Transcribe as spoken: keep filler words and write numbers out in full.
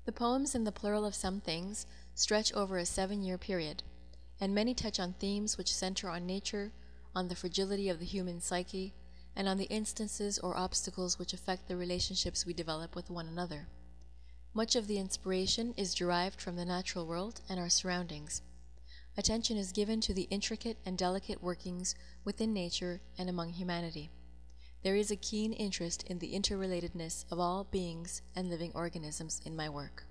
The poems in The Plural of Some Things stretch over a seven-year period, and many touch on themes which center on nature, on the fragility of the human psyche, and on the instances or obstacles which affect the relationships we develop with one another. Much of the inspiration is derived from the natural world and our surroundings. Attention is given to the intricate and delicate workings within nature and among humanity. There is a keen interest in the interrelatedness of all beings and living organisms in my work.